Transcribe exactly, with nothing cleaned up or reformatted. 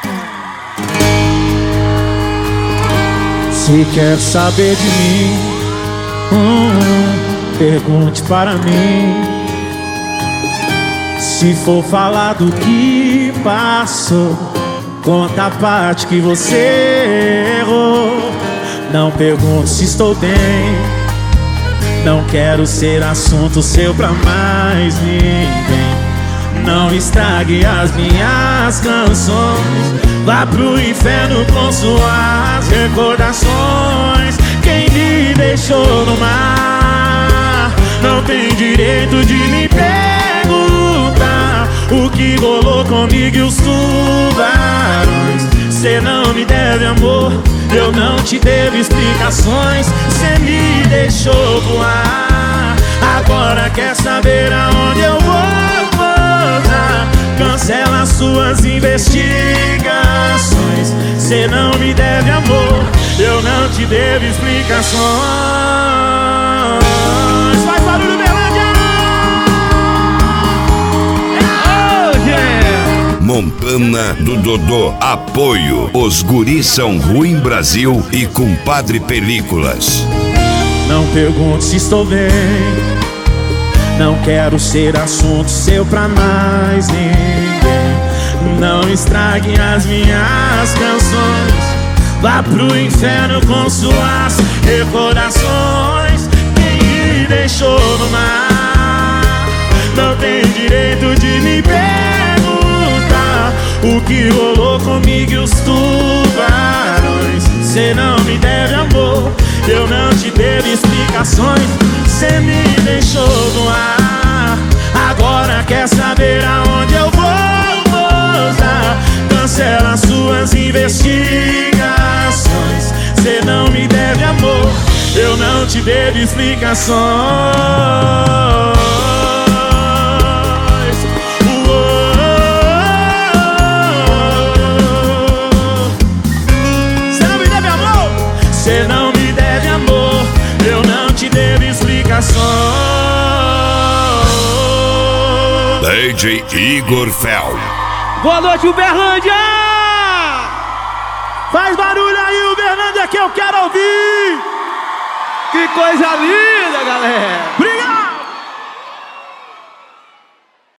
Se quer saber de mim, hum, pergunte para mim. Se for falar do que passou, conta a parte que você errou. Não pergunte se estou bem, não quero ser assunto seu pra mais ninguém. Não estrague as minhas canções, vá pro inferno com suas recordações. Quem me deixou no mar não tem direito de me perguntar o que rolou comigo e os tubarões. Cê não me deve amor, eu não te devo explicações. Cê me deixou voar, agora quer saber aonde eu vou pousar. Cancela suas investigações. Cê não me deve amor, eu não te devo explicações. Faz barulho, Berlândia! Oh, yeah! Montana do Dodô, apoio. Os guris são Ruim Brasil e Compadre Películas. Não pergunte se estou bem, não quero ser assunto seu pra mais ninguém. Não estrague as minhas canções, vá pro inferno com suas recordações. Quem me deixou no mar não tem direito de me perguntar o que rolou comigo e os tubarões. Cê não me deve amor, eu não te devo explicações. Cê me deixou no ar, agora quer saber aonde eu vou pousar. Cancela suas investigações. Cê não me deve amor, eu não te devo explicações. Cê não me deve amor, eu não te devo explicações. D J Igor Fel. Boa noite, Uberlândia! Faz barulho aí, Uberlândia, que eu quero ouvir! Que coisa linda, galera! Obrigado!